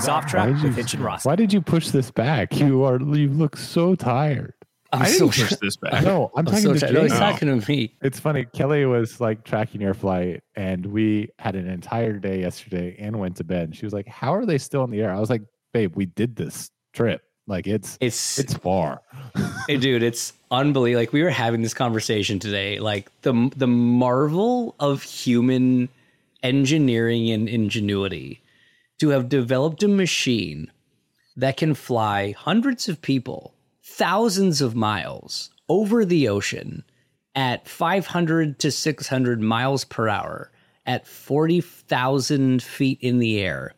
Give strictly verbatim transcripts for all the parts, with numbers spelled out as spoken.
Soft Trap Why did with you- Hitch and Ross. Why did you push this back? You are you look so tired. I'm I so didn't push this back. No, I'm I'm talking so to tired. No, he's James. talking to me. It's funny. Kelly was like tracking your flight, and we had an entire day yesterday and went to bed. And she was like, "How are they still in the air?" I was like, "Babe, we did this trip. Like it's It's, it's far." Hey, dude, it's unbelievable. Like we were having this conversation today. Like the the marvel of human engineering and ingenuity to have developed a machine that can fly hundreds of people, thousands of miles over the ocean at five hundred to six hundred miles per hour at forty thousand feet in the air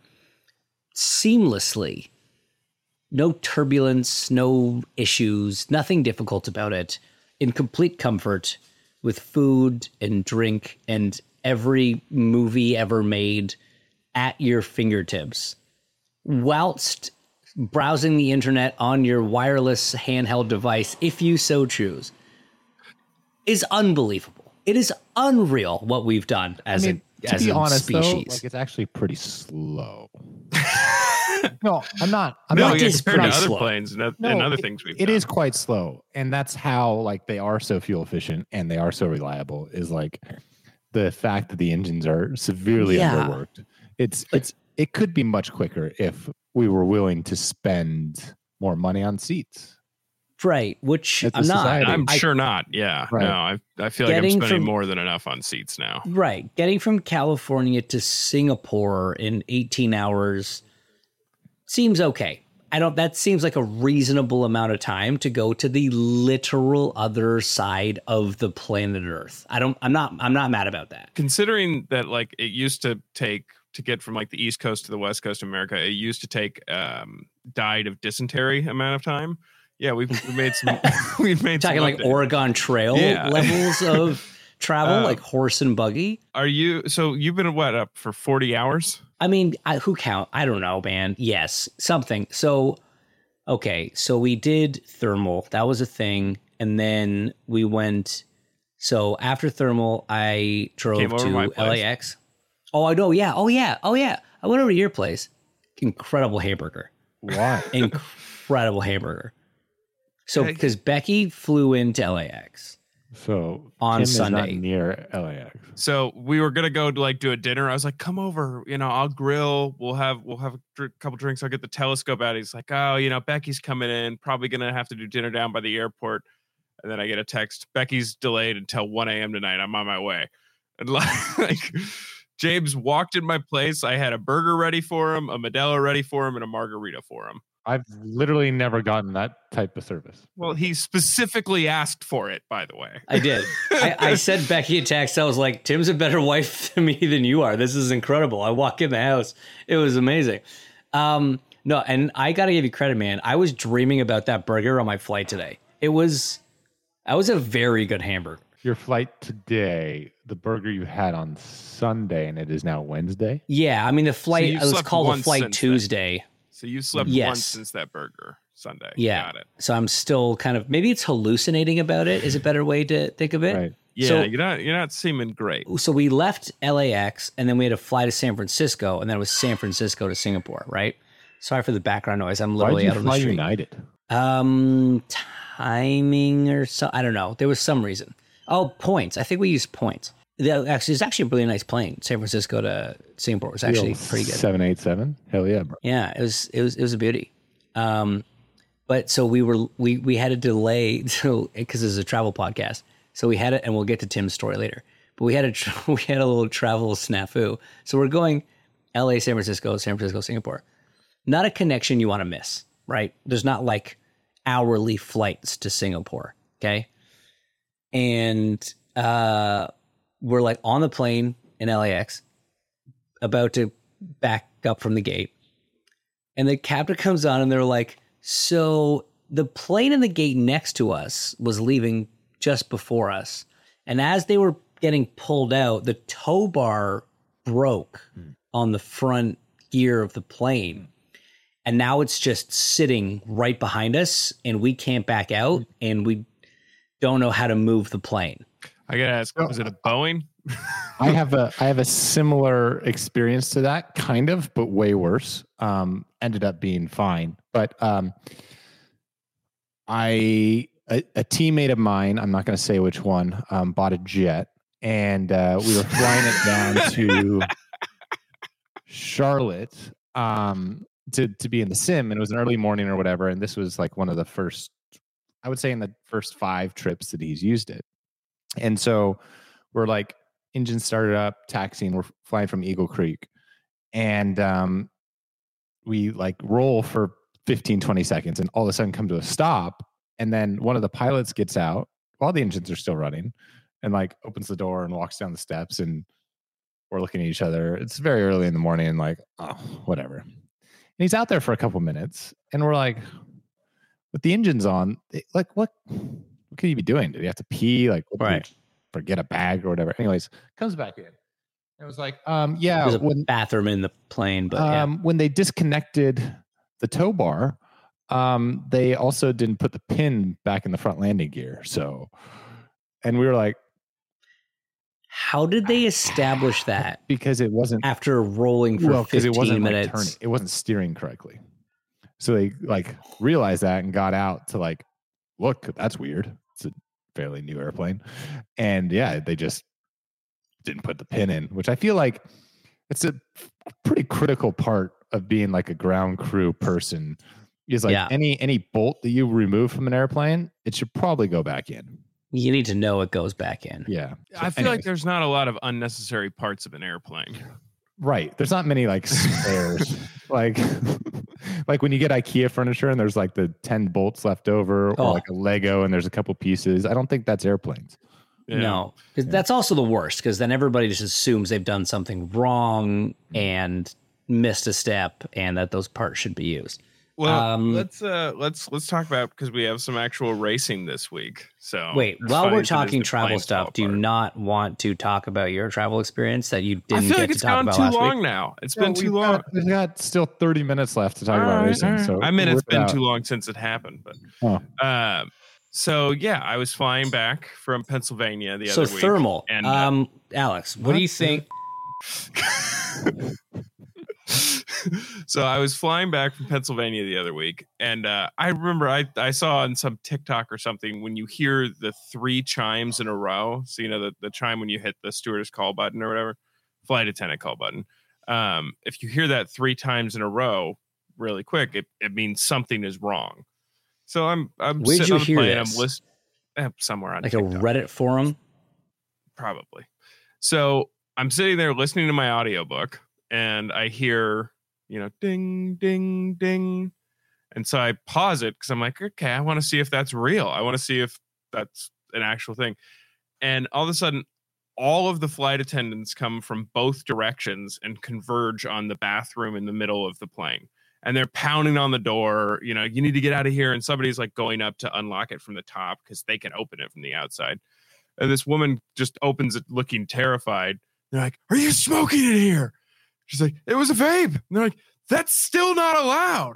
seamlessly. No turbulence, no issues, nothing difficult about it, in complete comfort with food and drink and every movie ever made at your fingertips, whilst browsing the internet on your wireless handheld device, if you so choose, is unbelievable. It is unreal what we've done as I mean, a to as be a honest, species. though, like it's actually pretty slow. No, I'm not. I'm No, not. yeah, is compared to pretty other slow. planes and, oth- No, and other it- things we've It done. is quite slow, and that's how like they are so fuel efficient and they are so reliable. Is like the fact that the engines are severely Yeah. underworked. It's it's it could be much quicker if we were willing to spend more money on seats. Right, which It's a I'm not. society. I'm I- sure not. Yeah. Right. No, I I feel like I'm Getting spending from- more than enough on seats now. Right. Getting from California to Singapore in eighteen hours seems okay. I don't, that seems like a reasonable amount of time to go to the literal other side of the planet Earth. I don't, I'm not, I'm not mad about that. Considering that like it used to take to get from like the East Coast to the West Coast of America, it used to take um died of dysentery amount of time. Yeah, we've, we've made some we've made Talking some like updates. Oregon Trail Yeah. levels of travel, Uh, like horse and buggy. Are you so you've been what up for forty hours? I mean, I, who count? I don't know, man. Yes, something. So, okay, so we did thermal. That was a thing, and then we went. So after thermal, I drove Came over to my place. L A X. Oh, I know. Yeah. Oh, yeah. Oh, yeah. I went over to your place. Incredible hamburger. Why? Incredible hamburger. So Hey. because Becky flew into L A X. So On Kim is not Sunday. near L A X. So we were gonna go to like do a dinner. I was like, "Come over, you know, I'll grill. We'll have we'll have a dr- couple drinks. I'll get the telescope out." He's like, "Oh, you know, Becky's coming in. Probably gonna have to do dinner down by the airport." And then I get a text: "Becky's delayed until one a.m. tonight. I'm on my way." And like, James walked in my place. I had a burger ready for him, a Modelo ready for him, and a margarita for him. I've literally never gotten that type of service. Well, he specifically asked for it, by the way. I did. I, I sent Becky a text. I was like, Tim's a better wife to me than you are. This is incredible. I walk in the house. It was amazing. Um, no, and I got to give you credit, man. I was dreaming about that burger on my flight today. It was, that was a very good hamburger. Your flight today, the burger you had on Sunday, and it is now Wednesday. Yeah. I mean, the flight, you've it was slept called the once flight since then. Tuesday. So you slept Yes. once since that burger Sunday. Yeah. Got it. So I'm still kind of, maybe it's hallucinating about it is a better way to think of it. Right. Yeah, So- you're not you're not seeming great. So we left L A X and then we had to fly to San Francisco and then it was San Francisco to Singapore, right? Sorry for the background noise. I'm Why literally did out you on the fly street. United? Um, timing or so. I don't know. There was some reason. Oh, points. I think we used points. The, actually, it's actually a really nice plane. San Francisco to Singapore was actually pretty good. Seven eight seven. Hell yeah, bro. Yeah, it was. It was. It was a beauty. Um, but so we were. We we had a delay so because it's a travel podcast. So we had it, and we'll get to Tim's story later. But we had a tr- we had a little travel snafu. So we're going L A, San Francisco, San Francisco, Singapore. Not a connection you want to miss, right? There's not like hourly flights to Singapore, okay? And uh, we're like on the plane in L A X, about to back up from the gate. And the captain comes on and they're like, so the plane in the gate next to us was leaving just before us. And as they were getting pulled out, the tow bar broke on the front gear of the plane. And now it's just sitting right behind us and we can't back out and we don't know how to move the plane. I gotta ask, was it a Boeing? I have a I have a similar experience to that, kind of, but way worse. Um, ended up being fine, but um, I a, a teammate of mine, I'm not going to say which one, um, bought a jet, and uh, we were flying it down to Charlotte um, to to be in the sim, and it was an early morning or whatever. And this was like one of the first, I would say, in the first five trips that he's used it. And so we're like, engine started up, taxiing. We're flying from Eagle Creek, and um, we like roll for fifteen, twenty seconds, and all of a sudden come to a stop. And then one of the pilots gets out while the engines are still running, and like opens the door and walks down the steps, and we're looking at each other. It's very early in the morning, and like, oh, whatever. And he's out there for a couple minutes, and we're like, with the engines on, like, what, what could he be doing? Did he have to pee? Like, what, Right. forget a bag or whatever? Anyways, comes back in. It was like, um, yeah, There's a when bathroom in the plane, but um, yeah. when they disconnected the tow bar, um, they also didn't put the pin back in the front landing gear. So, and we were like, How did they establish that because it wasn't after rolling for well, because fifteen it wasn't minutes? like turning, it wasn't steering correctly. So they like realized that and got out to like, look, that's weird. It's a fairly new airplane, and yeah, they just didn't put the pin in, which I feel like it's a pretty critical part of being like a ground crew person. Is like Yeah. any any bolt that you remove from an airplane, it should probably go back in. You need to know it goes back in. Yeah, I feel like there's not a lot of unnecessary parts of an airplane. right. There's not many like spares. like like when you get IKEA furniture and there's like the ten bolts left over, or Oh. like a Lego and there's a couple pieces. I don't think that's airplanes. Yeah. No, 'cause that's also the worst, because then everybody just assumes they've done something wrong and missed a step, and that those parts should be used. Well, Um, let's uh let's let's talk about, because we have some actual racing this week. So Wait, there's while we're funny thing is talking the travel planes stuff, fall do you apart. not want to talk about your travel experience that you I didn't feel get like to it's talk gone about too last long week? now. It's Well, been too we've long. got- we've got still thirty minutes left to talk All about right, racing. all right. So I mean, we'll it's whip it been out. too long since it happened, but Oh. um, so yeah, I was flying back from Pennsylvania the So other week. thermal. and, uh, um, Alex, what, what do you the- think? So I was flying back from Pennsylvania the other week, and uh, I remember I, I saw on some TikTok or something, when you hear the three chimes in a row, so you know the, the chime when you hit the stewardess call button or whatever, flight attendant call button. Um, if you hear that three times in a row really quick, it, it means something is wrong. So I'm I'm Where'd sitting you on the hear plane, this? I'm listening eh, somewhere on Like TikTok. a Reddit forum? Probably. So I'm sitting there listening to my audiobook, and I hear, you know, ding, ding, ding. And so I pause it because I'm like, okay, I want to see if that's real. I want to see if that's an actual thing. And all of a sudden, all of the flight attendants come from both directions and converge on the bathroom in the middle of the plane. And they're pounding on the door, you know, you need to get out of here. And somebody's like going up to unlock it from the top because they can open it from the outside. And this woman just opens it looking terrified. They're like, are you smoking in here? She's like, it was a vape. And they're like, that's still not allowed.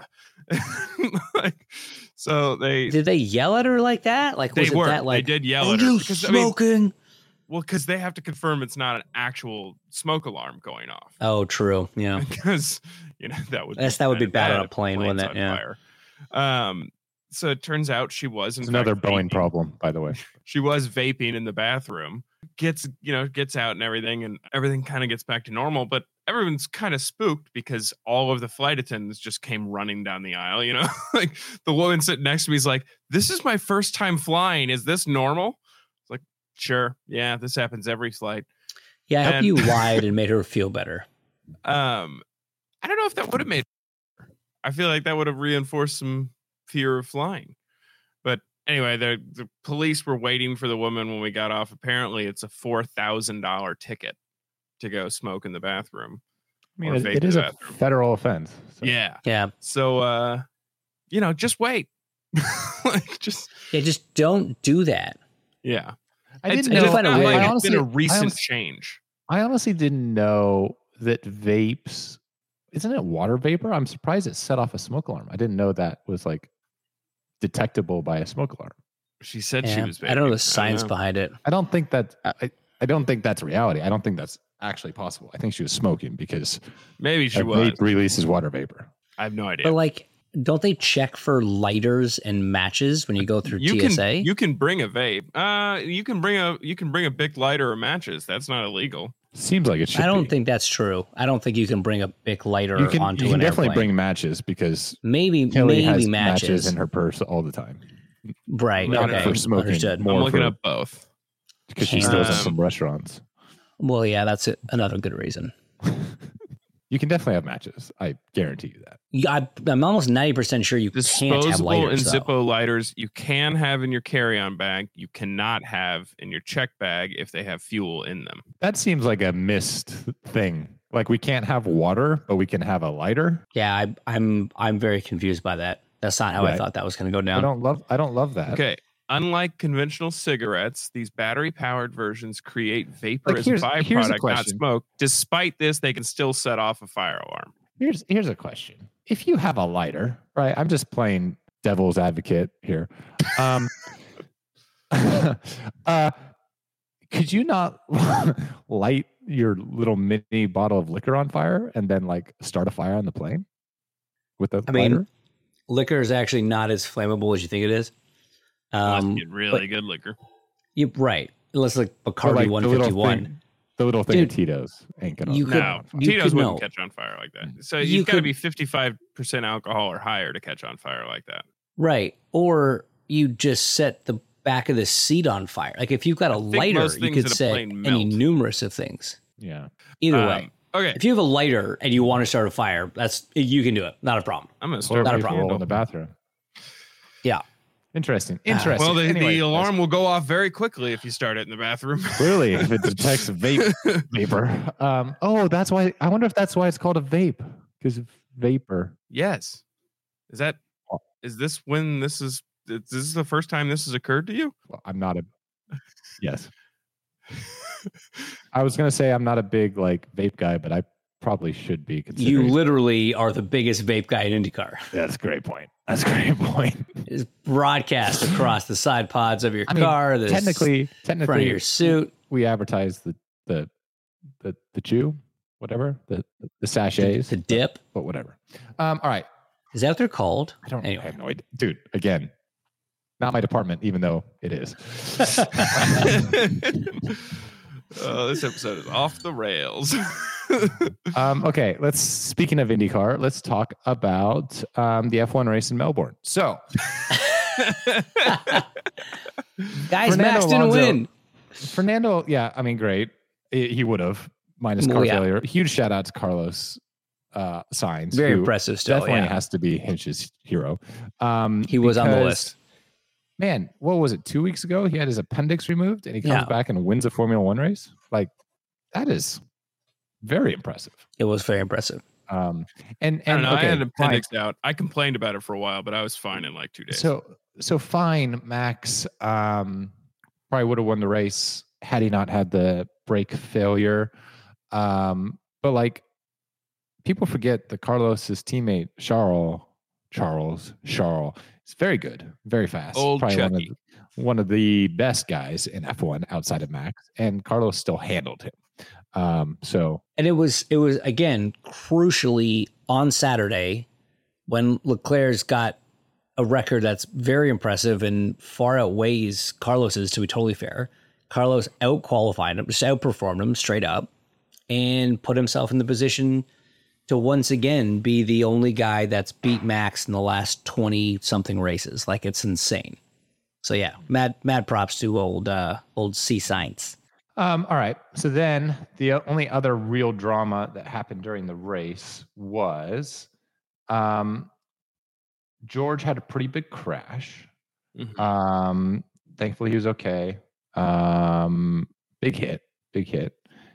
Like, so they Did they yell at her like that? Like, they was it were that like, they did yell "Are at her you because I mean, smoking? well, because they have to confirm it's not an actual smoke alarm going off. Oh, true. Yeah. Because you know that would Yes, that would be kinda bad on a if the plane, plane's wouldn't it? on Yeah. fire. Um. So it turns out she was in It's another fact Boeing vaping. problem, by the way. She was vaping in the bathroom. Gets you know gets out and everything, and everything kind of gets back to normal. But everyone's kind of spooked because all of the flight attendants just came running down the aisle. You know, like the woman sitting next to me is like, "This is my first time flying. Is this normal?" It's like, "Sure, yeah, this happens every flight." Yeah, I hope And- you lied and made her feel better. Um, I don't know if that would have made. I feel like that would have reinforced some fear of flying. But anyway, the the police were waiting for the woman when we got off. Apparently, it's a four thousand dollar ticket to go smoke in the bathroom. I mean, Or it, vape it in is the a bathroom. federal offense. So. Yeah. Yeah. So, uh, you know, just wait. Like, just Yeah, just don't do that. yeah. I It's, didn't it's know. find it not weird. like I it's honestly, been a I recent honestly- change. I honestly didn't know that vapes. Isn't it water vapor? I'm surprised it set off a smoke alarm. I didn't know that was like detectable by a smoke alarm. She said she Yeah. was. I don't know vaping. the science know. behind it. I don't think that. I, I don't think that's reality. I don't think that's actually possible. I think she was smoking because Maybe she a was. vape releases water vapor. I have no idea. But like, don't they check for lighters and matches when you go through you T S A? can you can bring a vape. Uh, you can bring a you can bring a Bic lighter or matches. That's not illegal. Seems like it should. I don't be. think that's true. I don't think you can bring a Bic lighter you can. onto You can an definitely airplane. bring matches because maybe Kelly maybe has matches. matches in her purse all the time. Right. Not okay. for smoking. Understood. More I'm looking for- up both. Because she steals them Um, from restaurants. Well, yeah, that's it. Another good reason. You can definitely have matches. I guarantee you that. Yeah, I, I'm almost ninety percent sure you can't have Disposable lighters. and though. Zippo lighters you can have in your carry-on bag. You cannot have in your check bag if they have fuel in them. That seems like a missed thing. Like we can't have water, but we can have a lighter. Yeah, I, I'm I'm very confused by that. That's not how I Right. thought that was going to go I down. don't love. I don't love that. Okay. Unlike conventional cigarettes, these battery-powered versions create vapor Like, as here's- a byproduct, here's a not question. smoke. Despite this, they can still set off a fire alarm. Here's here's a question. If you have a lighter, right? I'm just playing devil's advocate here. Um, uh, could you not light your little mini bottle of liquor on fire and then like start a fire on the plane with a I mean, lighter? liquor is actually not as flammable as you think it is. Unless Um, you get really good liquor. you right. Unless like But, Bacardi like, the one little fifty-one. thing- The little thing of Dude, Tito's ain't gonna. you could- No, you Tito's could wouldn't know. catch on fire like that. So You you've got to could- be fifty-five percent alcohol or higher to catch on fire like that. Right. Or you just set the back of the seat on fire. Like if you've got a I think lighter, most you things could in a set plane any melt. numerous of things. Yeah. Either Um, way. Okay, If you have a lighter and you want to start a fire, that's you can do it. Not a problem. I'm going to Toilet start Not a paper problem. roll in the bathroom. Yeah. Interesting. Ah. Interesting. Well, the, Anyway, the guys, alarm will go off very quickly if you start it in the bathroom. clearly, if it detects vape vapor. Um, oh, that's why. I wonder if that's why it's called a vape because of vapor. Yes. Is that is this when this is is this the first time this has occurred to you? Well, I'm not a. Yes. I was gonna say I'm not a big like vape guy, but I probably should be. You Considering. literally are the biggest vape guy in IndyCar. That's a great point. That's a great point. It's broadcast across the side pods of your I mean, car, the technically, front of technically, your suit, we advertise the the the the chew, whatever the the the, sachets, the dip. but whatever. Um, all right. Is that what they're called? I don't. I Anyway. have no idea, dude. Again, not my department, even though it is. Oh, this episode is off the rails. Um, okay, let's. Speaking of IndyCar, let's talk about um, the F one race in Melbourne. So, Guys, Fernando Max didn't Alonso- win. Fernando, yeah, I mean, great. He he would have minus car Well, yeah. failure. Huge shout out to Carlos uh, Sainz. Very who impressive still. Definitely Yeah. has to be Hinch's hero. Um, He was on the because, list. Man, what was it? Two weeks ago, he had his appendix removed, and he comes Yeah. back and wins a Formula One race. Like that is very impressive. It was very impressive. Um, and I don't and know. okay, I had an fine. appendix out. I complained about it for a while, but I was fine in like two days. So so fine, Max um, probably would have won the race had he not had the brake failure. Um, but like people forget that Carlos's teammate Charles Charles Charles is very good, very fast. Old probably one of, Chucky. the, one of the best guys in F one outside of Max, and Carlos still handled him. Um, so And it was it was again crucially on Saturday when Leclerc's got a record that's very impressive and far outweighs Carlos's, to be totally fair. Carlos out qualified him, just outperformed him straight up, and put himself in the position to once again be the only guy that's beat Max in the last twenty something races. Like it's insane. So yeah, mad mad props to old uh old C Science. Um, all right. So then the only other real drama that happened during the race was um, George had a pretty big crash. Mhm. Um, thankfully, he was okay. Um, big hit, big hit.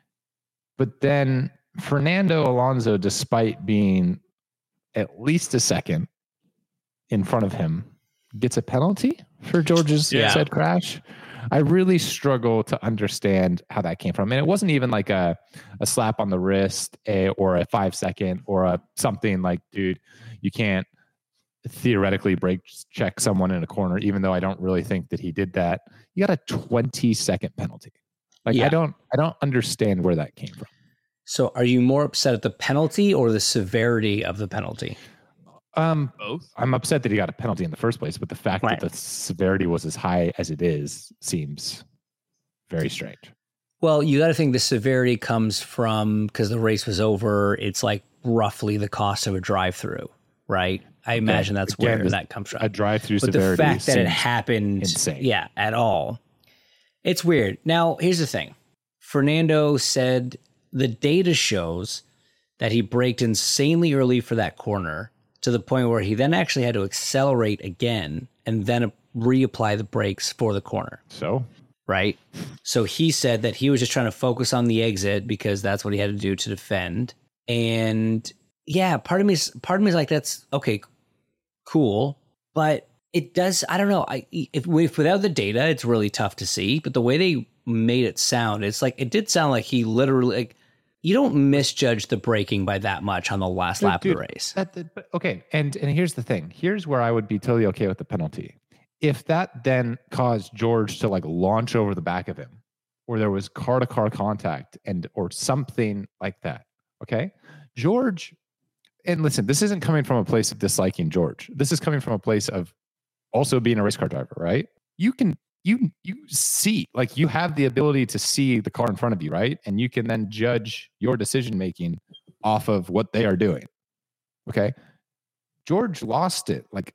But then Fernando Alonso, despite being at least a second in front of him, gets a penalty for George's Yeah. said crash. I really struggle to understand how that came from. And it wasn't even like a, a slap on the wrist a, or a five second or a something like, dude, you can't theoretically brake check someone in a corner, even though I don't really think that he did that. You got a twenty second penalty. Like Yeah. I don't I don't understand where that came from. So are you more upset at the penalty or the severity of the penalty? Um, Both. I'm upset that he got a penalty in the first place, but the fact Right. that the severity was as high as it is seems very strange. Well, you got to think the severity comes from because the race was over. It's like roughly the cost of a drive-through, right? I imagine that's Again, where this- that comes from. A drive-through But the severity fact that it seems happened, insane. yeah, at all, it's weird. Now, here's the thing. Fernando said the data shows that he braked insanely early for that corner to the point where he then actually had to accelerate again and then reapply the brakes for the corner. So, Right. So he said that he was just trying to focus on the exit because that's what he had to do to defend. And yeah, part of me is part of me is like, that's okay, cool. But it does, I don't know. I if, if without the data, it's really tough to see. But the way they made it sound, it's like it did sound like he literally like you don't misjudge the braking by that much on the last Dude, lap dude, of the race. That, that, but okay, and and here's the thing. Here's where I would be totally okay with the penalty. If that then caused George to like launch over the back of him, or there was car to car contact and or something like that. Okay, George, and listen, this isn't coming from a place of disliking George. This is coming from a place of also being a race car driver, right? You can you you see, like you have the ability to see the car in front of you, right? And you can then judge your decision making off of what they are doing. Okay. George lost it like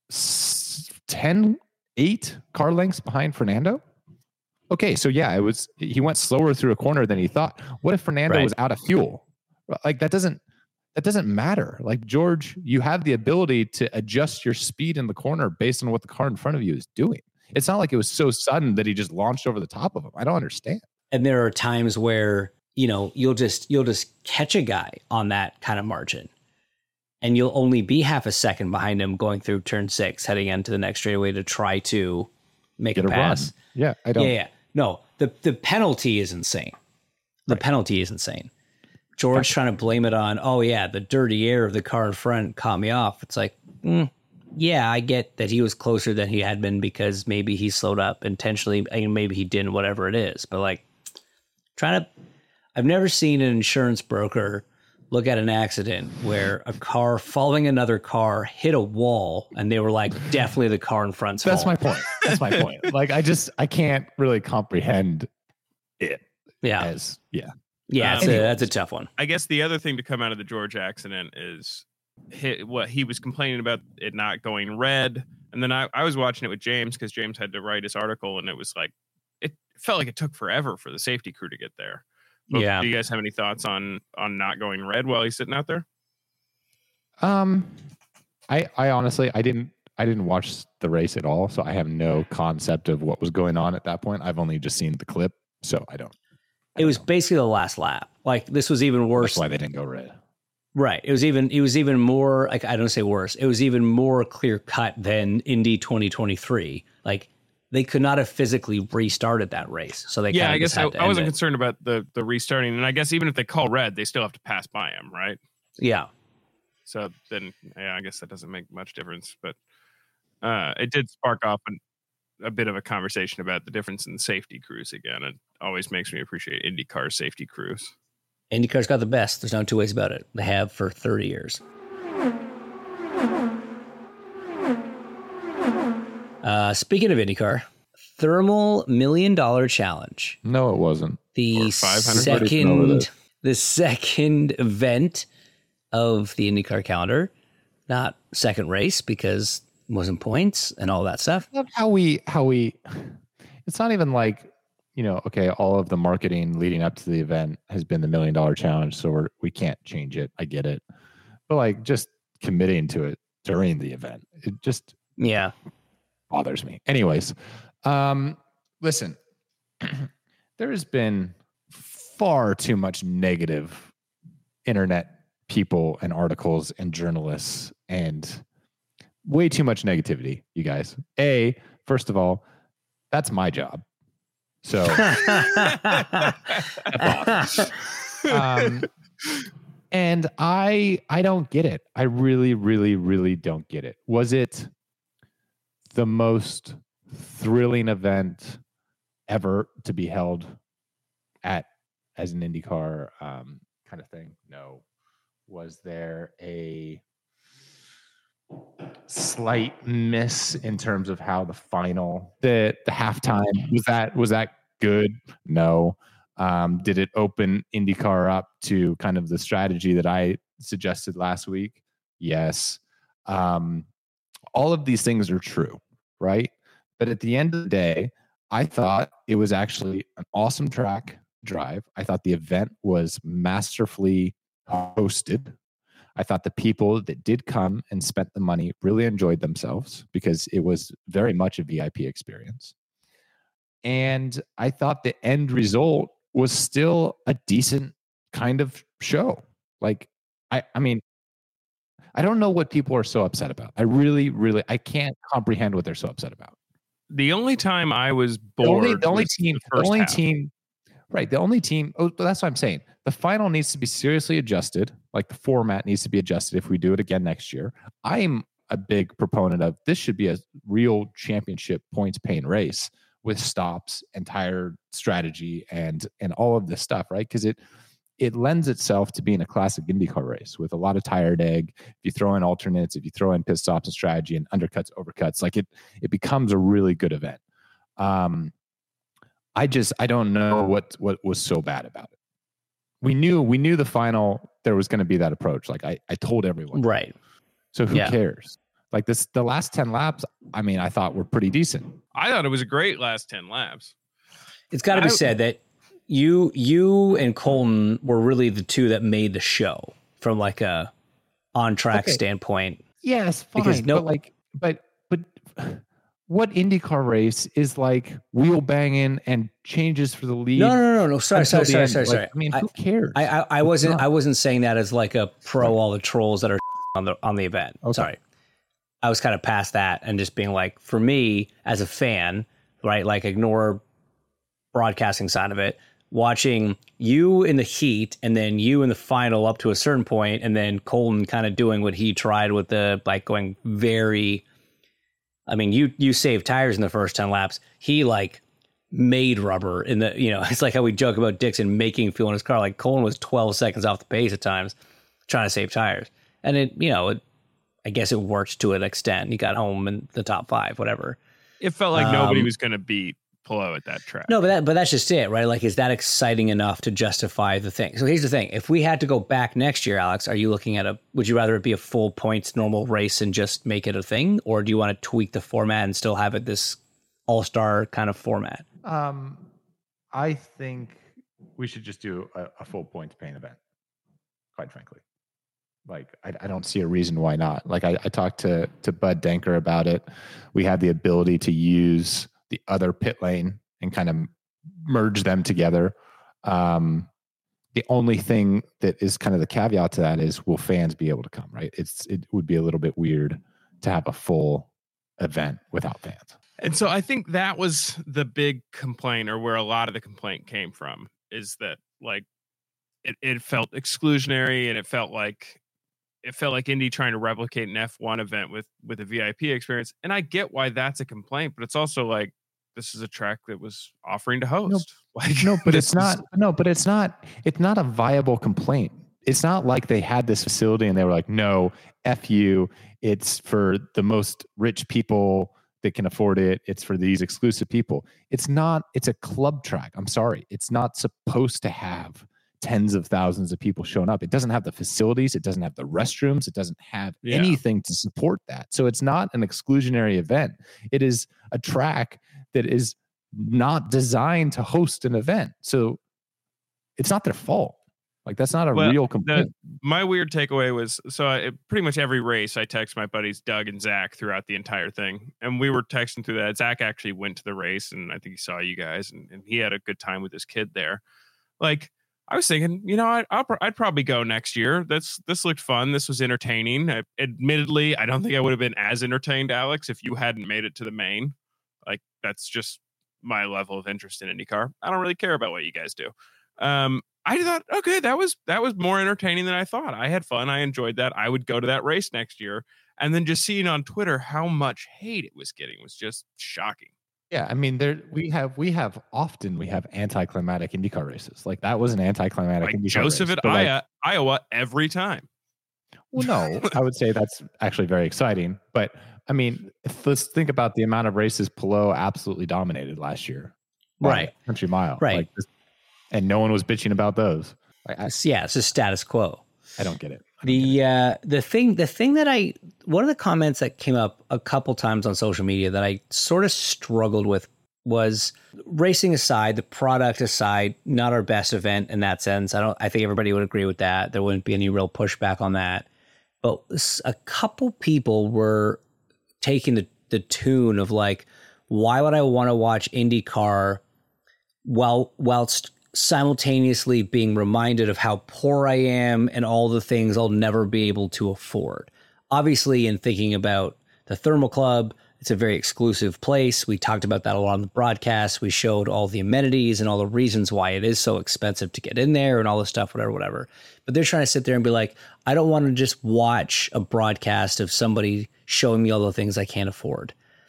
ten, eight car lengths behind Fernando. Okay, so yeah, it was he went slower through a corner than he thought. What if Fernando Right. was out of fuel? Like that doesn't that doesn't matter. Like George, you have the ability to adjust your speed in the corner based on what the car in front of you is doing. It's not like it was so sudden that he just launched over the top of him. I don't understand. And there are times where, you know, you'll just you'll just catch a guy on that kind of margin. And you'll only be half a second behind him going through turn six, heading into the next straightaway to try to make Get a a pass. run. Yeah, I don't. Yeah, yeah. No, the, the penalty is insane. The Right. penalty is insane. George trying to blame it on, oh, yeah, the dirty air of the car in front caught me off. It's like, mm, yeah, I get that he was closer than he had been because maybe he slowed up intentionally. And maybe he didn't, whatever it is. But like, trying to, I've never seen an insurance broker look at an accident where a car following another car hit a wall and they were like, definitely the car in front's That's fault. my point. That's my point. Like I just I can't really comprehend it Yeah. as yeah. Yeah. It's Um, a, that's a tough one. I guess the other thing to come out of the George accident is hi what he was complaining about it not going red. And then I, I was watching it with James because James had to write his article and it was like, it felt like it took forever for the safety crew to get there. But Yeah. Do you guys have any thoughts on on not going red while he's sitting out there? Um I I honestly I didn't I didn't watch the race at all, so I have no concept of what was going on at that point. I've only just seen the clip, so I don't. I It don't was know. basically the last lap. Like this was even worse. That's why they didn't go red. Right. It was even it was even more like I don't say worse. It was even more clear cut than Indy twenty twenty-three. Like they could not have physically restarted that race. So they Yeah, kind I of guess just I, had to I end wasn't it. concerned about the the restarting, and I guess even if they call red, they still have to pass by him, right? Yeah. So then, yeah, I guess that doesn't make much difference. But uh, it did spark off an, a bit of a conversation about the difference in safety crews again. It always makes me appreciate IndyCar safety crews. IndyCar's got the best. There's no two ways about it. They have for thirty years. Uh, speaking of IndyCar, Thermal Million Dollar Challenge. No, it wasn't. The Or five hundred. second, the second event of the IndyCar calendar, not second race because it wasn't points and all that stuff. Not how we how we it's not even like, you know, okay, all of the marketing leading up to the event has been the million dollar challenge, so we're we can't change it. I get it. But like just committing to it during the event, it just Yeah. bothers me. Anyways, um, listen, there has been far too much negative internet people and articles and journalists and way too much negativity, you guys. A, first of all, that's my job. So um, and I I don't get it. I really, really, really don't get it. Was it the most thrilling event ever to be held? at as an IndyCar um, kind of thing? No. Was there a slight miss in terms of how the final, the the halftime was that was that good? No. Um, did it open IndyCar up to kind of the strategy that I suggested last week? Yes. Um, all of these things are true, right? But at the end of the day, I thought it was actually an awesome track drive. I thought the event was masterfully hosted. I thought the people that did come and spent the money really enjoyed themselves because it was very much a V I P experience. And I thought the end result was still a decent kind of show. Like, I, I mean, I don't know what people are so upset about. I really, really, I can't comprehend what they're so upset about. The only time I was bored, the only, the only was team, the, the only half. team, right? The only team. Oh, that's what I'm saying. The final needs to be seriously adjusted. Like the format needs to be adjusted if we do it again next year. I'm a big proponent of this. Should be a real championship points paying race with stops and tire strategy and and all of this stuff, right? Because it it lends itself to being a classic IndyCar race with a lot of tire deg. If you throw in alternates, if you throw in pit stops and strategy and undercuts, overcuts, like it it becomes a really good event. Um, I just I don't know what what was so bad about it. We knew we knew the final there was going to be that approach. Like I I told everyone, right? So who yeah. cares? Like this, the last ten laps, I mean, I thought were pretty decent. I thought it was a great last ten laps. It's got to be said that you you and Colton were really the two that made the show from like a on track okay. standpoint. Yes, fine. Because no, but like, but but what IndyCar race is like wheel banging and changes for the lead? No, no, no, no. Sorry, sorry, sorry, sorry, sorry. Like, I mean, who cares? I I, I wasn't I wasn't saying that as like a pro right. all the trolls that are on the on the event. Okay. Sorry. I was kind of past that and just being like, for me as a fan, right? Like ignore broadcasting side of it, watching you in the heat and then you in the final up to a certain point, and then Colton kind of doing what he tried with the like going very. I mean, you you saved tires in the first ten laps. He like made rubber in the, you know, it's like how we joke about Dixon making fuel in his car. Like Colton was twelve seconds off the pace at times trying to save tires. And it, you know, it, I guess it worked to an extent. He got home in the top five, whatever. It felt like um, nobody was going to beat Palou at that track. No, but that, but that's just it, right? Like, is that exciting enough to justify the thing? So here's the thing. If we had to go back next year, Alex, are you looking at a, would you rather it be a full points normal race and just make it a thing? Or do you want to tweak the format and still have it this all-star kind of format? Um, I think we should just do a, a full points paying event, quite frankly. Like, I, I don't see a reason why not. Like, I, I talked to, to Bud Denker about it. We had the ability to use the other pit lane and kind of merge them together. Um, the only thing that is kind of the caveat to that is, will fans be able to come, right? It's It would be a little bit weird to have a full event without fans. And so I think that was the big complaint, or where a lot of the complaint came from, is that like it, it felt exclusionary, and it felt like it felt like Indy trying to replicate an F one event with with a V I P experience. And I get why that's a complaint, but it's also like, this is a track that was offering to host. No, like, no but it's is, not. No, but it's not. It's not a viable complaint. It's not like they had this facility and they were like, no, F you. It's for the most rich people that can afford it. It's for these exclusive people. It's not. It's a club track. I'm sorry. It's not supposed to have tens of thousands of people showing up. It doesn't have the facilities. It doesn't have the restrooms. It doesn't have yeah. anything to support that. So it's not an exclusionary event. It is a track that is not designed to host an event. So it's not their fault. Like, that's not a well, real complaint. The, my weird takeaway was, so I, pretty much every race, I text my buddies Doug and Zach throughout the entire thing. And we were texting through that. Zach actually went to the race, and I think he saw you guys, and, and he had a good time with his kid there. Like, I was thinking, you know, I, I'll, I'd probably go next year. That's This looked fun. This was entertaining. I, admittedly, I don't think I would have been as entertained, Alex, if you hadn't made it to the main. Like, that's just my level of interest in IndyCar. I don't really care about what you guys do. Um, I thought, okay, that was that was more entertaining than I thought. I had fun. I enjoyed that. I would go to that race next year. And then just seeing on Twitter how much hate it was getting was just shocking. Yeah, I mean, there we have we have often we have anticlimactic IndyCar races. Like that was an anticlimactic Like IndyCar Joseph race. at but like, Iowa, Iowa every time. well, no, I would say that's actually very exciting. But I mean, if- let's think about the amount of races Pelot absolutely dominated last year. by Right. a country mile. Right. Like this, and no one was bitching about those. Like, I, It's- yeah, it's just status quo. I don't get it. I don't get it. The uh, the thing the thing that I one of the comments that came up a couple times on social media that I sort of struggled with was racing aside, the product aside, not our best event in that sense. I don't. I think everybody would agree with that. There wouldn't be any real pushback on that. But s- a couple people were taking the the tune of like, why would I want to watch IndyCar while whilst simultaneously being reminded of how poor I am and all the things I'll never be able to afford. Obviously, in thinking about the Thermal Club, it's a very exclusive place. We talked about that a lot on the broadcast. We showed all the amenities and all the reasons why it is so expensive to get in there and all this stuff, whatever, whatever. But they're trying to sit there and be like, I don't want to just watch a broadcast of somebody showing me all the things I can't afford.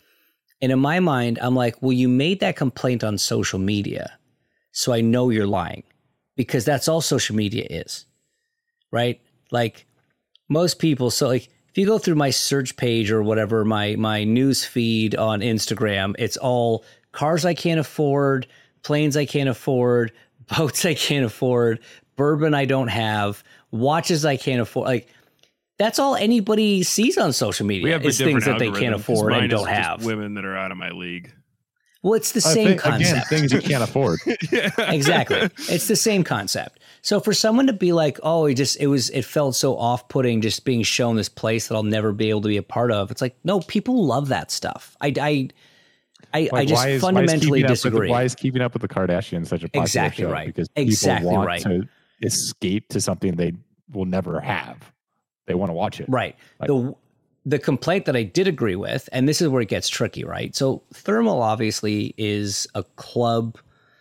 And in my mind, I'm like, well, you made that complaint on social media. So I know you're lying, because that's all social media is, right? Like most people. So like if you go through my search page or whatever, my, my news feed on Instagram, it's all cars I can't afford, planes I can't afford, boats I can't afford, bourbon I don't have, watches I can't afford. Like that's all anybody sees on social media. We have a is things that different they can't algorithm, 'cause afford and mine is don't just have. women that are out of my league. Well, it's the I same think, concept. Again, things you can't afford. Yeah. Exactly. It's the same concept. So for someone to be like, oh, it just, it was, it felt so off-putting just being shown this place that I'll never be able to be a part of. It's like, no, people love that stuff. I, I, I, Like, I just why is, fundamentally why is disagree. With, why is Keeping Up with the Kardashians such a popular Exactly show? right. Because people Exactly want right. to escape to something they will never have. They want to watch it. Right. Like, the the complaint that I did agree with, and this is where it gets tricky, right? So Thermal obviously is a club.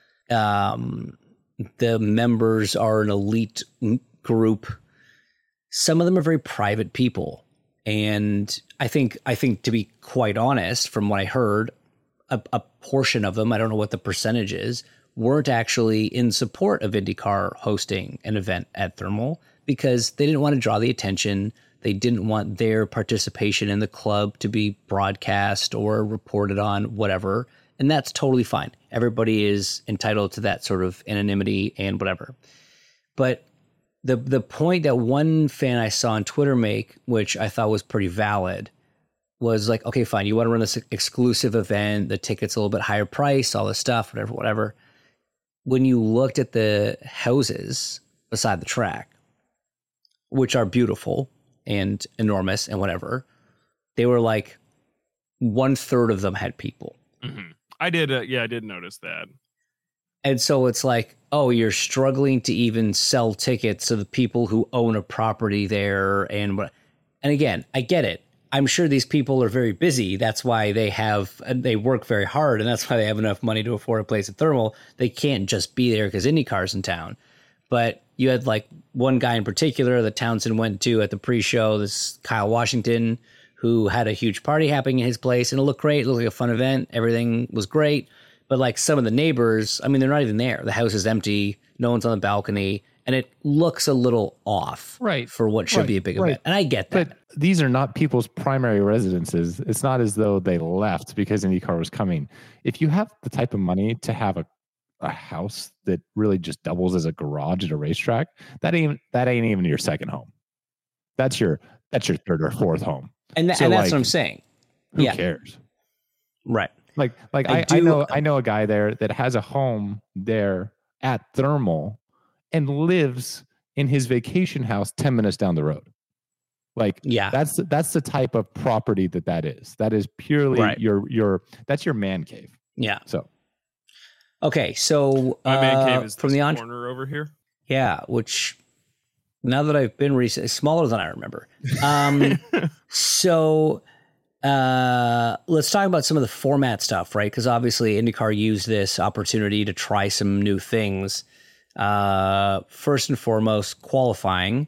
Um, the members are an elite group. Some of them are very private people, and I think I think to be quite honest, from what I heard, a, a portion of them, I don't know what the percentage is, weren't actually in support of IndyCar hosting an event at Thermal because they didn't want to draw the attention. They didn't want their participation in the club to be broadcast or reported on, whatever. And that's totally fine. Everybody is entitled to that sort of anonymity and whatever. But the the point that one fan I saw on Twitter make, which I thought was pretty valid, was like, okay, fine, you want to run this exclusive event, the ticket's a little bit higher price, all this stuff, whatever, whatever. When you looked at the houses beside the track, which are beautiful and enormous and whatever, they were like one third of them had people. Mm-hmm. I did. Uh, yeah, I did notice that. And so it's like, oh, you're struggling to even sell tickets to the people who own a property there. And what? And again, I get it. I'm sure these people are very busy. That's why they have, they work very hard. And that's why they have enough money to afford a place at Thermal. They can't just be there because IndyCar's in town. But you had like one guy in particular that Townsend went to at the pre-show, this Kyle Washington, who had a huge party happening in his place, and it looked great. It looked like a fun event. Everything was great. But like some of the neighbors, I mean, they're not even there. The house is empty. No one's on the balcony. And it looks a little off Right. for what should Right. be a big Right. event. And I get that. But these are not people's primary residences. It's not as though they left because IndyCar was coming. If you have the type of money to have a, a house that really just doubles as a garage at a racetrack, that ain't that ain't even your second home. That's your that's your third or fourth home. And, th- So, and that's like, what I'm saying. Who Yeah. cares? Right. Like like I I, I, do- know I know a guy there that has a home there at Thermal and lives in his vacation house ten minutes down the road. Like Yeah. that's that's the type of property that that is. That is purely Right. your your that's your man cave. Yeah. So Okay. So My man uh, cave is from this the on- corner over here. Yeah, which now that I've been recent, smaller than I remember. Um, so uh, let's talk about some of the format stuff, right? Because obviously IndyCar used this opportunity to try some new things. Uh, first and foremost, qualifying.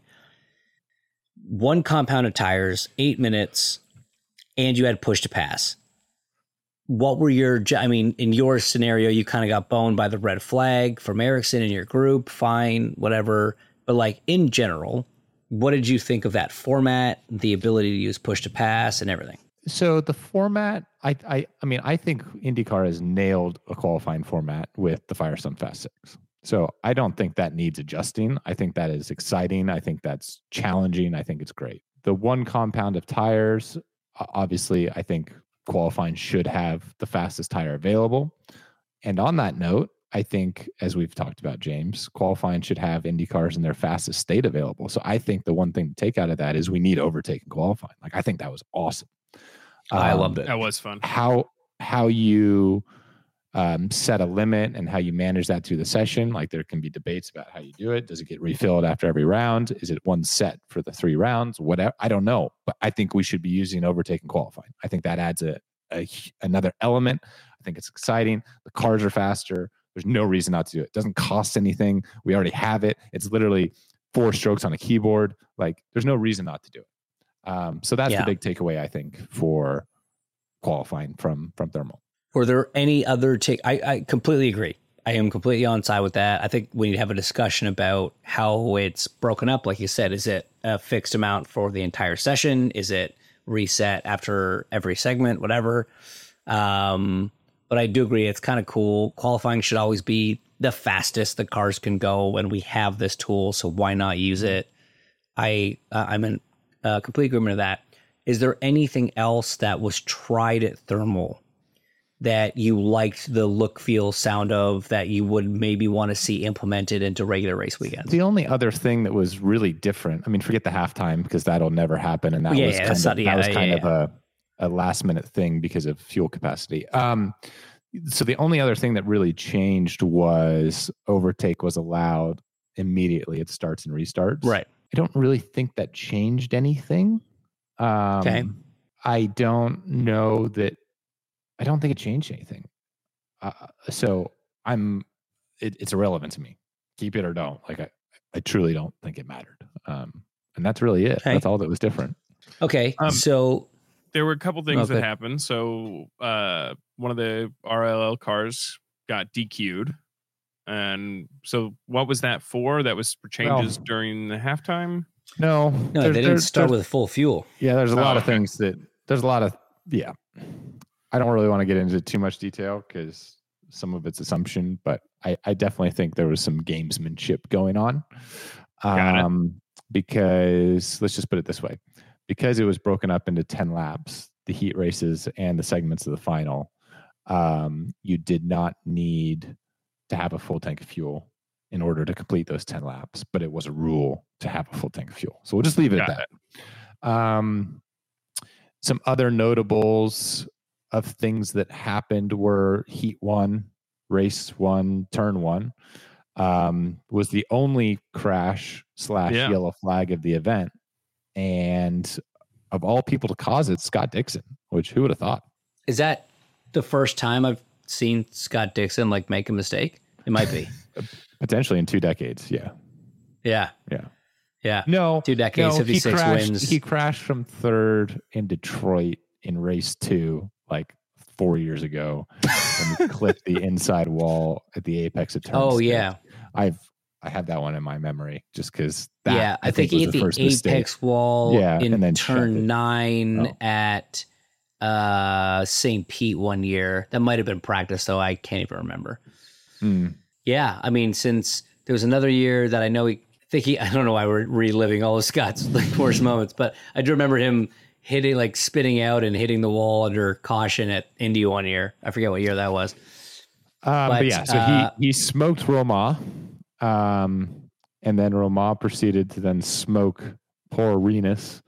One compound of tires, eight minutes, and you had push to pass. what were your, I mean, in your scenario, you kind of got boned by the red flag from Ericsson in your group, fine, whatever. But like in general, what did you think of that format, the ability to use push to pass and everything? So the format, I, I, I mean, I think IndyCar has nailed a qualifying format with the Firestone Fast Six. So I don't think that needs adjusting. I think that is exciting. I think that's challenging. I think it's great. The one compound of tires, obviously, I think qualifying should have the fastest tire available. And on that note, I think, as we've talked about, James, qualifying should have Indy cars in their fastest state available. So I think the one thing to take out of that is we need overtaking qualifying. Like, I think that was awesome. Um, I loved it. That was fun. How how you um, set a limit and how you manage that through the session. Like, there can be debates about how you do it. Does it get refilled after every round? Is it one set for the three rounds? Whatever. I don't know. But I think we should be using overtaking qualifying. I think that adds a, a another element. I think it's exciting. The cars are faster. There's no reason not to do it. It doesn't cost anything. We already have it. It's literally four strokes on a keyboard. Like, there's no reason not to do it. Um, so that's yeah. the big takeaway, I think, for qualifying from from thermal. Were there any other take? I, I completely agree. I am completely on side with that. I think we need to have a discussion about how it's broken up. Like you said, is it a fixed amount for the entire session? Is it reset after every segment? Whatever. Um, but I do agree. It's kind of cool. Qualifying should always be the fastest the cars can go, and we have this tool, so why not use it? I uh, I'm in uh, complete agreement of that. Is there anything else that was tried at thermal that you liked the look, feel, sound of that you would maybe want to see implemented into regular race weekends? The only other thing that was really different, I mean, forget the halftime because that'll never happen, and that yeah, was yeah, kind, of, not, yeah, that was yeah, kind yeah. of a, a last minute thing because of fuel capacity. Um, so the only other thing that really changed was overtake was allowed immediately at starts and restarts. Right. I don't really think that changed anything. Um, okay. I don't know that. I don't think it changed anything. Uh, so I'm, it, it's irrelevant to me. Keep it or don't. Like I, I truly don't think it mattered. Um, and that's really it. Okay. That's all that was different. Okay. Um, so there were a couple things okay. that happened. So uh, one of the R L L cars got D Q'd. And so what was that for? That was for changes well, during the halftime? No, no, they didn't start with full fuel. Yeah. There's a oh, lot of okay. things that there's a lot of, yeah. I don't really want to get into too much detail because some of it's assumption, but I, I definitely think there was some gamesmanship going on. Got Um, it. Because let's just put it this way, because it was broken up into ten laps, the heat races and the segments of the final, um, you did not need to have a full tank of fuel in order to complete those ten laps, but it was a rule to have a full tank of fuel. So we'll just leave it Got at that. Um, some other notables of things that happened were heat one, race one, turn one, um, was the only crash slash yeah. yellow flag of the event. And of all people to cause it, Scott Dixon, which who would have thought? Is that the first time I've seen Scott Dixon like make a mistake? It might be. Potentially in two decades. Yeah. Yeah. Yeah. Yeah. No. Two decades, no, fifty-six he crashed, wins. He crashed from third in Detroit in race two. Like four years ago, and we clipped the inside wall at the apex of turn. Oh six. yeah, I've I have that one in my memory just because. Yeah, I, I think, think he hit the, the apex mistake. wall yeah, in and then turn nine oh. at uh, Saint Pete one year. That might have been practice though. I can't even remember. Mm. Yeah, I mean, since there was another year that I know he. I think he. I don't know why we're reliving all of Scott's like worst moments, but I do remember him. Hitting like spinning out and hitting the wall under caution at Indy one year. I forget what year that was. Um, but, but yeah, so uh, he he smoked Roma, um, and then Roma proceeded to then smoke poor Renus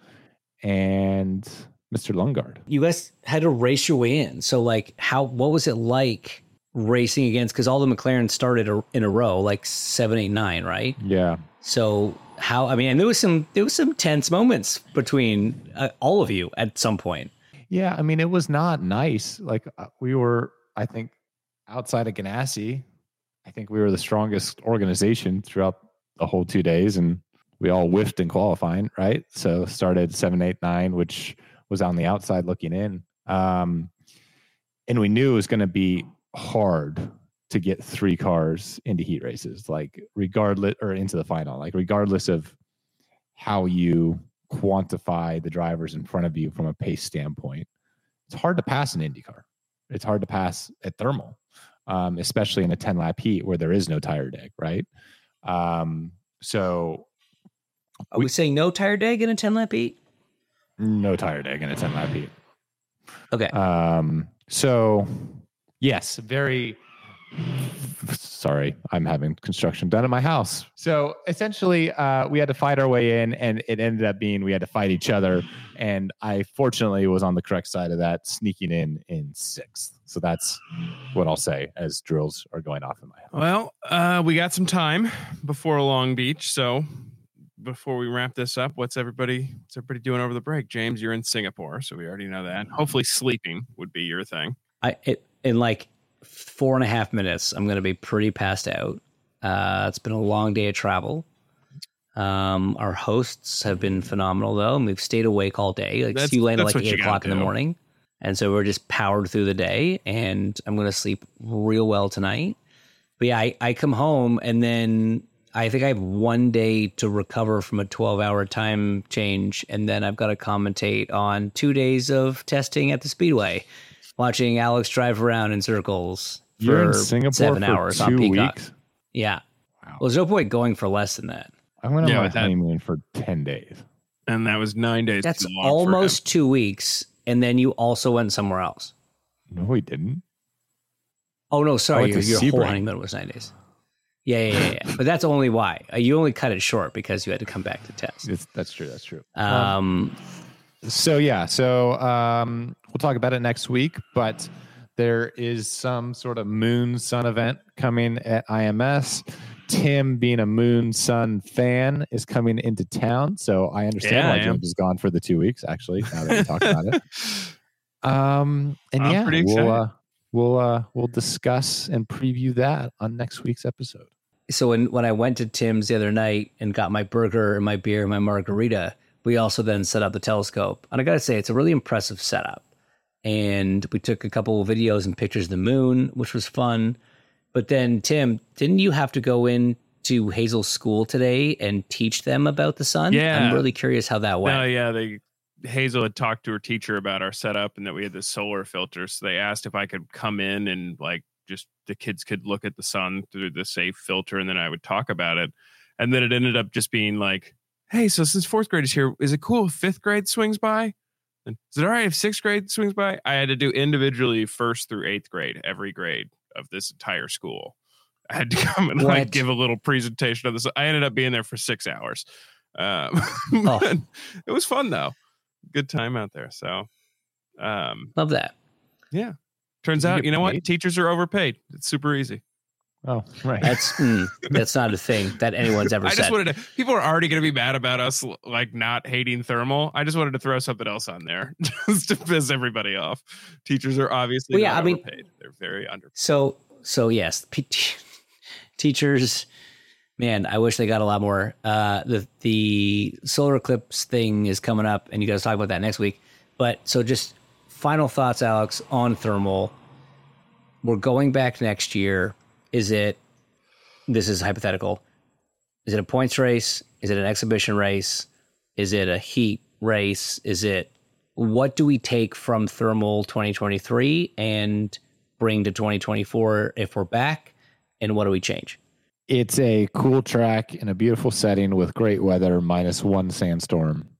and Mister Lundgaard. You guys had to race your way in. So like, how what was it like racing against? Because all the McLaren started in a row, like seven, eight, nine, right? Yeah. So. How I mean, and there was some there was some tense moments between uh, all of you at some point. Yeah, I mean, it was not nice. Like uh, we were, I think, outside of Ganassi, I think we were the strongest organization throughout the whole two days, and we all whiffed in qualifying, right? So started seven, eight, nine, which was on the outside looking in. Um, and we knew it was going to be hard to get three cars into heat races, like regardless, or into the final, like regardless of how you quantify the drivers in front of you from a pace standpoint. It's hard to pass an IndyCar. It's hard to pass at thermal, um, especially in a ten lap heat where there is no tire deg, right? Um, so Are we, we saying no tire deg in a ten lap heat? No tire deg in a ten lap heat. Okay. Um, so yes, very sorry, I'm having construction done at my house. So essentially, uh, we had to fight our way in, and it ended up being we had to fight each other. And I fortunately was on the correct side of that, sneaking in in sixth. So that's what I'll say as drills are going off in my house. Well, uh, we got some time before Long Beach, so before we wrap this up, what's everybody what's everybody doing over the break? James, you're in Singapore, so we already know that. Hopefully, sleeping would be your thing. I it, in like four and a half minutes, I'm going to be pretty passed out. Uh, it's been a long day of travel. Um, our hosts have been phenomenal, though, and we've stayed awake all day. Like, That's- you landed that's like what you eight o'clock in gotta the do. morning, and so we're just powered through the day. And I'm going to sleep real well tonight. But yeah, I, I come home, and then I think I have one day to recover from a twelve hour time change, and then I've got to commentate on two days of testing at the Speedway, watching Alex drive around in circles for You're in Singapore seven for hours on two Peacock. weeks. Yeah. Wow. Well, there's no point going for less than that. I went on Yeah, my but that- honeymoon for ten days. And that was nine days. That's too long for almost him. two weeks, and then you also went somewhere else. No, we didn't. Oh no, sorry, went your, to your whole Sebring. honeymoon was nine days. Yeah, yeah, yeah, yeah. But that's only why Uh, you only cut it short because you had to come back to test. It's, that's true. That's true. Um, So yeah, so um, we'll talk about it next week, but there is some sort of moon sun event coming at I M S. Tim, being a moon sun fan, is coming into town, so I understand Yeah, why I am. James is gone for the two weeks. Actually, now that we talk about it, um, and I'm yeah, pretty we'll excited. uh, we'll uh, we'll discuss and preview that on next week's episode. so when when I went to Tim's the other night and got my burger and my beer and my margarita, we also then set up the telescope. And I got to say, it's a really impressive setup. And we took a couple of videos and pictures of the moon, which was fun. But then, Tim, didn't you have to go in to Hazel's school today and teach them about the sun? Yeah. I'm really curious how that went. No, yeah, they Hazel had talked to her teacher about our setup and that we had this solar filter. So they asked if I could come in and like just the kids could look at the sun through the safe filter, and then I would talk about it. And then it ended up just being like, hey, so since fourth grade is here, is it cool if fifth grade swings by? And is it all right if sixth grade swings by? I had to do individually first through eighth grade, every grade of this entire school. I had to come and like What? give a little presentation of this. I ended up being there for six hours. Um, Oh. but it was fun though. Good time out there. So, um, Love that. yeah. Turns Did you out, get you know what? paid? Teachers are overpaid. It's super easy. Oh, right. That's mm, that's not a thing that anyone's ever I said. just wanted to. People are already going to be mad about us like not hating thermal. I just wanted to throw something else on there just to piss everybody off. Teachers are obviously Well, yeah, not I mean- overpaid. They're very under. So, so yes, P- teachers, man, I wish they got a lot more. Uh, the the solar eclipse thing is coming up, and you guys talk about that next week. But so, just final thoughts, Alex, on thermal. We're going back next year. Is it? This is hypothetical. Is it a points race? Is it an exhibition race? Is it a heat race? Is it? What do we take from thermal twenty twenty-three and bring to twenty twenty-four if we're back? And what do we change? It's a cool track in a beautiful setting with great weather, minus one sandstorm.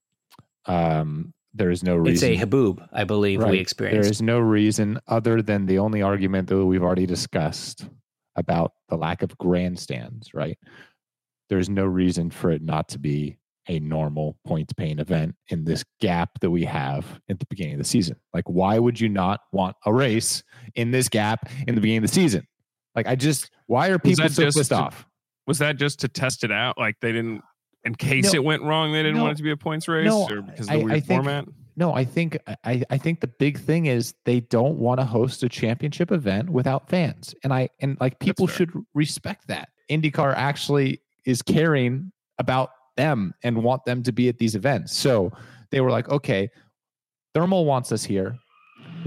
Um, there is no reason. It's a haboob, I believe Right. we There experienced. is no reason other than the only argument that we've already discussed about the lack of grandstands, right? There's no reason for it not to be a normal points paying event in this gap that we have at the beginning of the season. Like, why would you not want a race in this gap in the beginning of the season? Like, I just, why are people that so just pissed to- off? Was that just to test it out? Like they didn't, in case No. it went wrong, they didn't No. want it to be a points race, No, or because of I- the weird I think- format. No, I think I, I think the big thing is they don't want to host a championship event without fans. And I and like people fair. should respect that. IndyCar actually is caring about them and want them to be at these events. So they were like, okay, Thermal wants us here.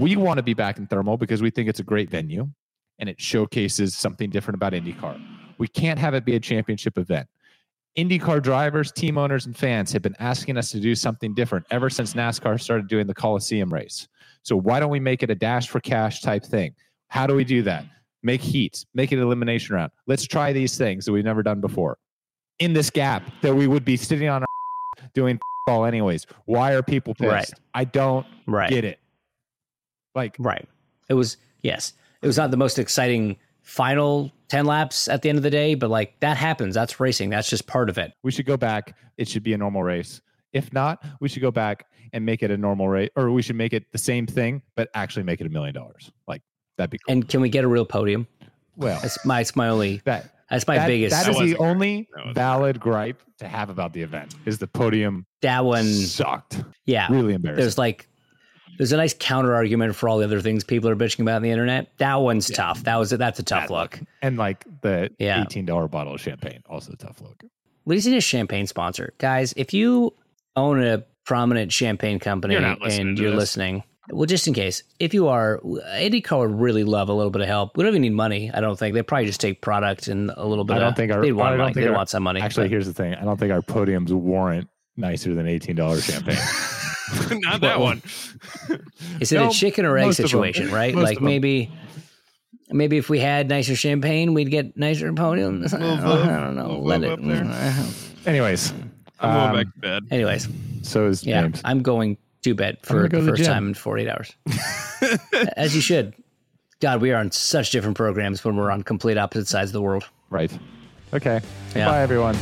We want to be back in Thermal because we think it's a great venue and it showcases something different about IndyCar. We can't have it be a championship event. IndyCar drivers, team owners, and fans have been asking us to do something different ever since NASCAR started doing the Coliseum race. So why don't we make it a dash for cash type thing? How do we do that? Make heats, make it an elimination round. Let's try these things that we've never done before. In this gap that we would be sitting on our doing all anyways. Why are people pissed? Right. I don't Right. get it. Like, Right. It was, yes, it was not the most exciting final ten laps at the end of the day, but like that happens. That's racing. That's just part of it. we should go back. It should be a normal race. If not, we should go back and make it a normal race, or we should make it the same thing, but actually make it a million dollars. Like, that'd be cool. And can we get a real podium? Well, That's my, it's my only, that, that's my that, biggest, that That is the wasn't great. only That wasn't valid gripe to have about the event is the podium that one. sucked. Yeah. Really embarrassing. There's like, there's a nice counter argument for all the other things people are bitching about on the internet. That one's Yeah. tough. That was, that's a tough Bad look. And like the Yeah. eighteen dollars bottle of champagne, also a tough look. We just need a champagne sponsor. Guys, if you own a prominent champagne company You're not listening and to you're this. listening, well, just in case, if you are, IndyCar would really love a little bit of help. We don't even need money, I don't think. They probably just take product and a little bit I don't of, think our- they'd want I don't money. think They our- want some money. Actually, but- here's the thing. I don't think our podiums warrant nicer than eighteen dollars champagne. Not that Well, one. is it No, a chicken or egg most of them. situation, right? Most Like of them. maybe, maybe if we had nicer champagne, we'd get nicer podiums. I don't, Little I don't know. little Let vote it. up there. Anyways, I'm going um, back to bed. Anyways, so is yeah, James. I'm going to bed for gonna go the to the first gym. time in forty-eight hours. As you should. God, we are on such different programs when we're on complete opposite sides of the world. Right. Okay. Yeah. Bye, everyone.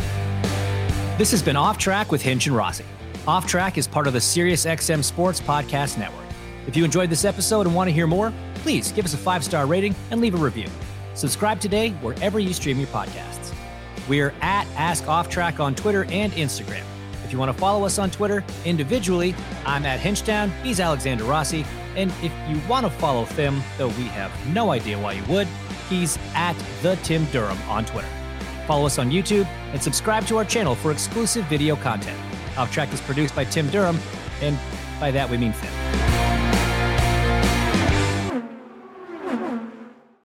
This has been Off Track with Hinch and Rossi. Off Track is part of the SiriusXM Sports Podcast Network. If you enjoyed this episode and want to hear more, please give us a five-star rating and leave a review. Subscribe today wherever you stream your podcasts. We're at Ask Off Track on Twitter and Instagram. If you want to follow us on Twitter individually, I'm at Hinchtown, he's Alexander Rossi, and if you want to follow Tim, though we have no idea why you would, he's at The Tim Durham on Twitter. Follow us on YouTube and subscribe to our channel for exclusive video content. Off Track is produced by Tim Durham, and by that we mean Tim.